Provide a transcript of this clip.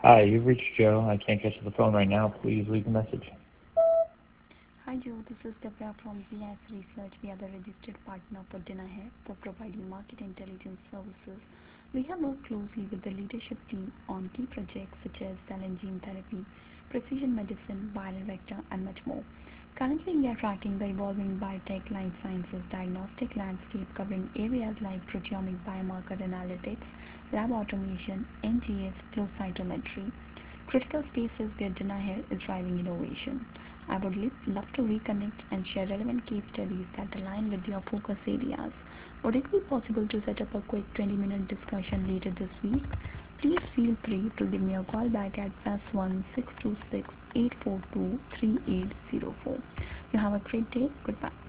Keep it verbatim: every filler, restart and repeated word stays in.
Hi, you've reached Joe. I can't get to the phone right now. Please leave a message. Hi Joe, this is Divya from Z S Research. We are the registered partner for Dinaher for providing market intelligence services. We have worked closely with the leadership team on key projects such as cell and gene therapy, precision medicine, viral vector, and much more. Currently, we are tracking the evolving biotech life sciences diagnostic landscape covering areas like proteomic biomarker analytics, lab automation, N G S, flow cytometry, critical spaces where Dinaher is driving innovation. I would love to reconnect and share relevant case studies that align with your focus areas. Would it be possible to set up a quick twenty minute discussion later this week? Please feel free to give me a call back at plus one six two six eight four two three eight zero four. You have a great day. Goodbye.